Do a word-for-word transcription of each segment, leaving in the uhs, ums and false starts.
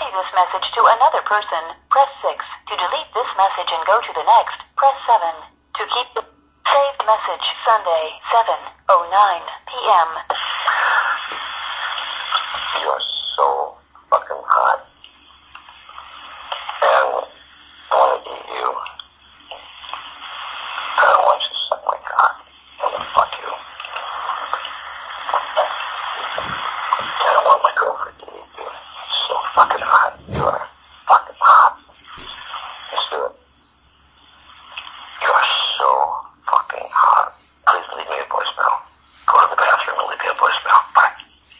copy this message to another person, press six. To delete this message and go to the next, press seven. To keep the saved message, Sunday, seven oh nine p.m. You're so fucking hot. And I want to eat you. I don't want you to suck my cock. I want to fuck you. I don't want my girlfriend to eat you. You're so fucking hot. You are fucking hot. Let's do it. You are so fucking hot. Please leave me a voicemail. Go to the bathroom and leave me a voicemail. Bye.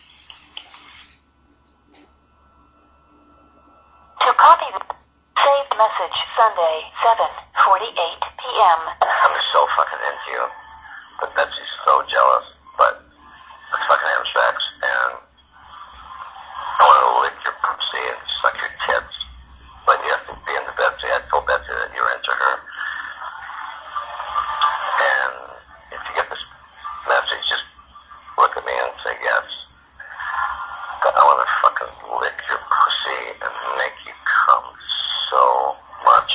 To copy the saved message, Sunday, seven forty-eight p.m. I'm so fucking into you. But Betsy's so jealous. But let's fucking have sex. And I want to lick your pussy and suck your tits. But you have to be into Betsy. I told Betsy that you're into her. And if you get this message, just look at me and say yes. But I want to fucking lick your pussy and make you come so much.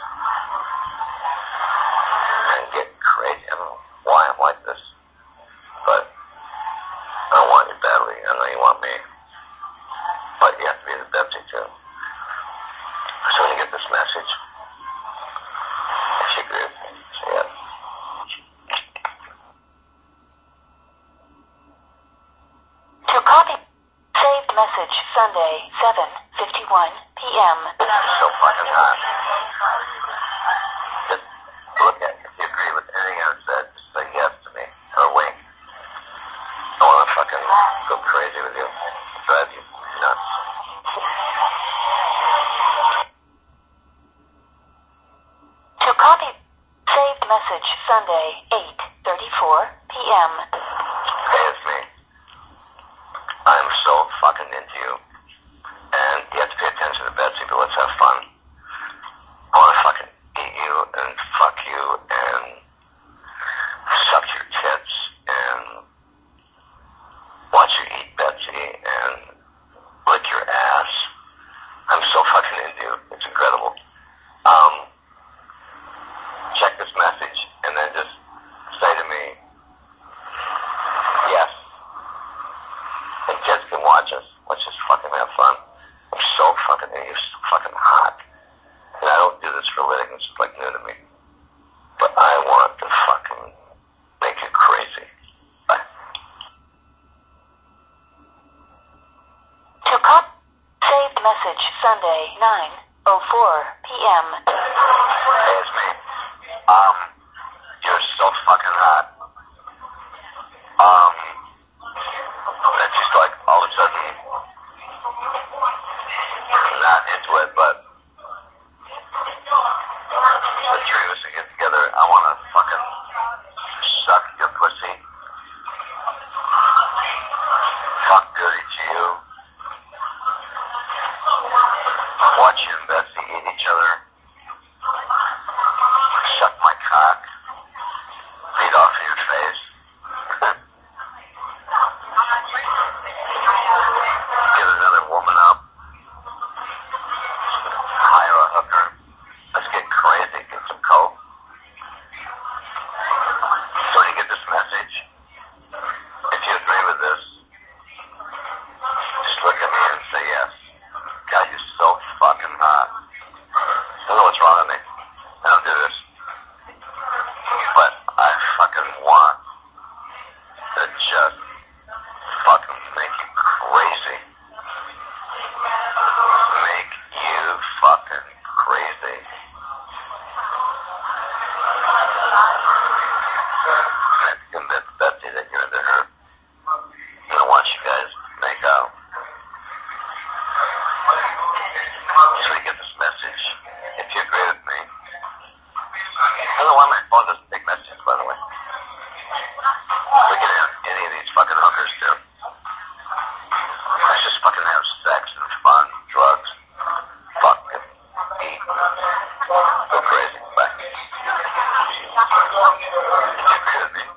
And get crazy. I don't know why I'm like this. But I want you badly. I know you want me. But you have to be the Betsy too. So when you get this message, if you agree with me, say yes. To copy saved message, Sunday, seven fifty-one p.m. So fucking hot. Just look at it. If you agree with anything I've said, just say yes to me. Or wink. I want to fucking go crazy with you. Drive you nuts. To copy saved message, Sunday, eight thirty-four p.m. Hey, it's me. I'm so fucking into you. And you have to pay attention to Betsy, but let's have fun. I want to fucking eat you and fuck you and suck your tits and watch you eat Betsy and lick your ass. I'm so fucking into you. It's incredible. Um, check this message and then just say to me, yes. And kids can watch us. Let's just fucking have fun. I'm so fucking into you. So fucking hot. And I don't do this for a living. It's just like new to me. But I want to fucking make you crazy. Bye. To copy saved message, Sunday, nine oh four p.m. Hey, it's me. Um, you're so fucking hot. Um, it's just like all of a sudden, I'm not into it, but the three of us to get together, I want to fucking suck your pussy, fuck dirty to you, watch you and Betsy eat each other, suck my cock, feed off of your face, get another woman up, hire a hooker, let's get crazy, get some coke. So when you get this message, if you agree with this, just look at me and say yes. God, you're so fucking hot. I don't know what's wrong with me. I don't do this. But I fucking want to just fucking make you crazy. Make you fucking crazy. I have to convince Betsy that you're into her. I'm gonna watch you guys make out. So you get this message. If you agree with me, I don't know why my phone doesn't take messages, by the way. We can have any of these fucking hookers too. Let's just fucking have sex and fun, drugs, fuck and eat, go crazy. Bye. If you agree with me,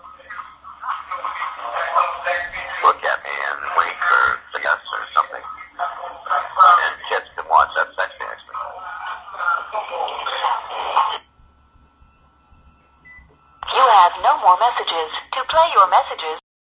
look at me and wink or say yes or something. And kids can messages. To play your messages,